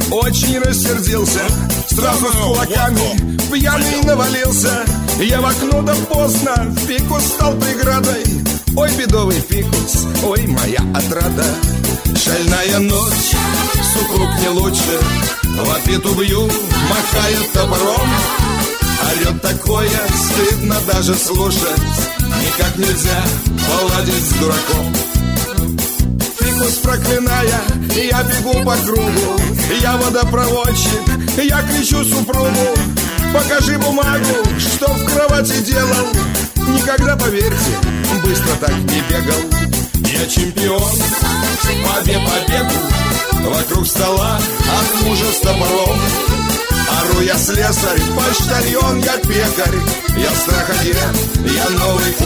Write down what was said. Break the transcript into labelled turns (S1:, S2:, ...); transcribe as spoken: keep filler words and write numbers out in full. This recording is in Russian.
S1: очень рассердился, сразу с кулаками пьяный навалился. Я в окно да поздно, фикус стал преградой. Ой, бедовый фикус, ой, моя отрада. Шальная ночь, супруг не лучше, в ответ убью, махает топором. Орет такое, стыдно даже слушать, никак нельзя поладить с дураком. Фикус проклиная, я бегу по кругу, я водопроводчик, я кричу супругу: покажи бумагу, что в кровати делал. Никогда, поверьте, быстро так не бегал. Я чемпион по бегу, вокруг стола от мужа с топором. Ору я слесарь, почтальон, я пекарь, я страх один, я новый